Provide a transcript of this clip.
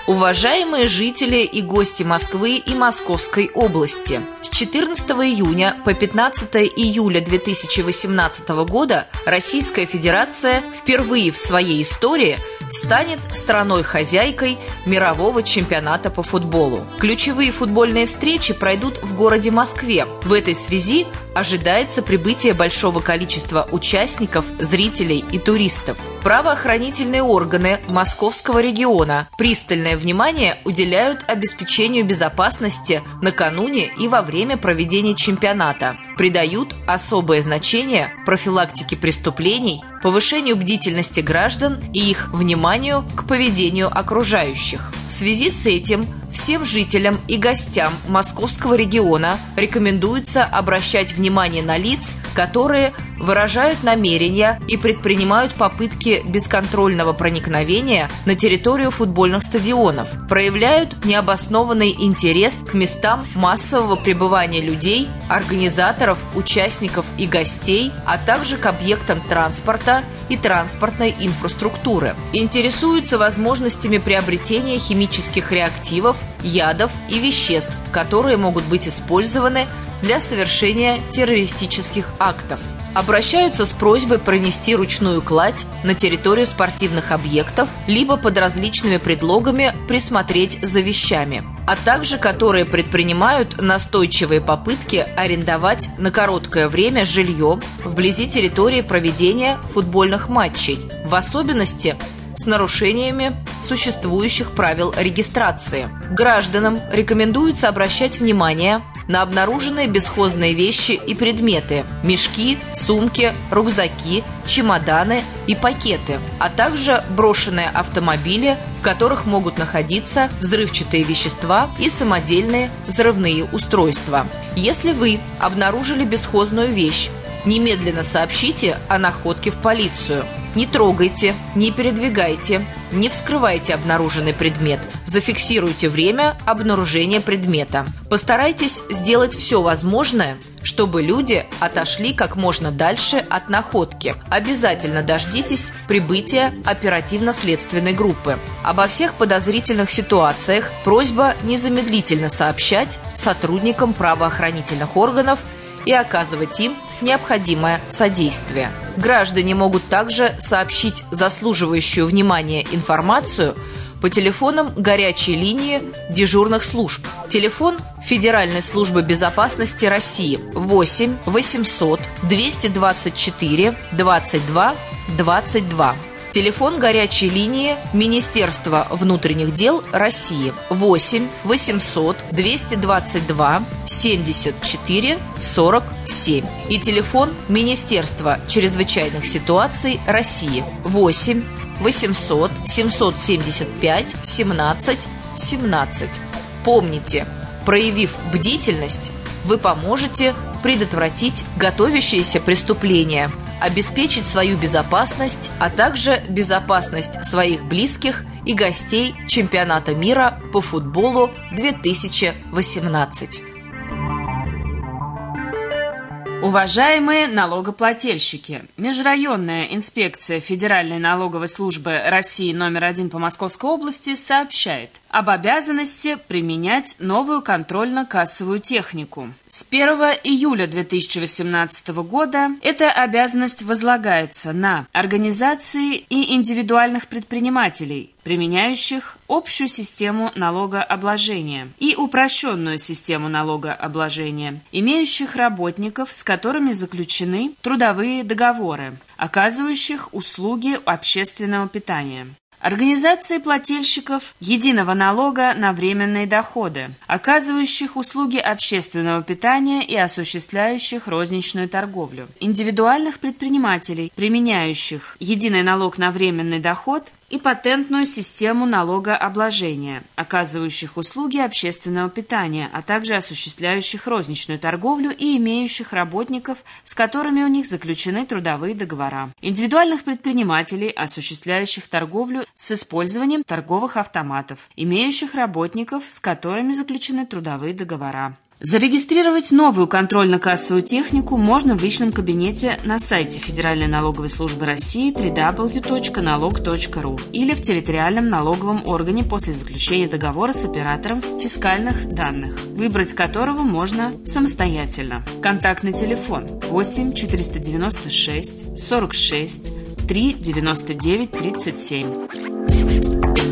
Уважаемые жители и гости Москвы и Московской области, с 14 июня по 15 июля 2018 года Российская Федерация впервые в своей истории станет страной-хозяйкой мирового чемпионата по футболу. Ключевые футбольные встречи пройдут в городе Москве. В этой связи ожидается прибытие большого количества участников, зрителей и туристов. Правоохранительные органы Московского региона пристальное внимание уделяют обеспечению безопасности накануне и во время проведения чемпионата, придают особое значение профилактике преступлений, повышению бдительности граждан и их вниманию к поведению окружающих. В связи с этим всем жителям и гостям Московского региона рекомендуется обращать внимание на лиц, которые выражают намерения и предпринимают попытки бесконтрольного проникновения на территорию футбольных стадионов, проявляют необоснованный интерес к местам массового пребывания людей, организаторов, участников и гостей, а также к объектам транспорта и транспортной инфраструктуры, интересуются возможностями приобретения химических реактивов, ядов и веществ, которые могут быть использованы для совершения террористических актов. Обращаются с просьбой пронести ручную кладь на территорию спортивных объектов, либо под различными предлогами присмотреть за вещами, а также которые предпринимают настойчивые попытки арендовать на короткое время жилье вблизи территории проведения футбольных матчей, в особенности с нарушениями существующих правил регистрации. Гражданам рекомендуется обращать внимание на обнаруженные бесхозные вещи и предметы – мешки, сумки, рюкзаки, чемоданы и пакеты, а также брошенные автомобили, в которых могут находиться взрывчатые вещества и самодельные взрывные устройства. Если вы обнаружили бесхозную вещь, немедленно сообщите о находке в полицию. Не трогайте, не передвигайте, не вскрывайте обнаруженный предмет. Зафиксируйте время обнаружения предмета. Постарайтесь сделать все возможное, чтобы люди отошли как можно дальше от находки. Обязательно дождитесь прибытия оперативно-следственной группы. Обо всех подозрительных ситуациях просьба незамедлительно сообщать сотрудникам правоохранительных органов и оказывать им необходимое содействие. Граждане могут также сообщить заслуживающую внимания информацию по телефонам горячей линии дежурных служб. Телефон Федеральной службы безопасности России 8 800 224 22 22. Телефон горячей линии Министерства внутренних дел России 8 800 222 74 47 и телефон Министерства чрезвычайных ситуаций России 8 800 775 17 17. Помните, проявив бдительность, вы поможете предотвратить готовящиеся преступления, обеспечить свою безопасность, а также безопасность своих близких и гостей чемпионата мира по футболу 2018. Уважаемые налогоплательщики, Межрайонная инспекция Федеральной налоговой службы России номер 1 по Московской области сообщает об обязанности применять новую контрольно-кассовую технику. С 1 июля 2018 года эта обязанность возлагается на организации и индивидуальных предпринимателей, применяющих общую систему налогообложения и упрощенную систему налогообложения, имеющих работников, с которыми заключены трудовые договоры, оказывающих услуги общественного питания. Организации плательщиков единого налога на временные доходы, оказывающих услуги общественного питания и осуществляющих розничную торговлю, индивидуальных предпринимателей, применяющих единый налог на временный доход и патентную систему налогообложения, оказывающих услуги общественного питания, а также осуществляющих розничную торговлю и имеющих работников, с которыми у них заключены трудовые договора, индивидуальных предпринимателей, осуществляющих торговлю с использованием торговых автоматов, имеющих работников, с которыми заключены трудовые договора. Зарегистрировать новую контрольно-кассовую технику можно в личном кабинете на сайте Федеральной налоговой службы России www.налог.ру или в территориальном налоговом органе после заключения договора с оператором фискальных данных, выбрать которого можно самостоятельно. Контактный телефон 8 496 46 3 99 37.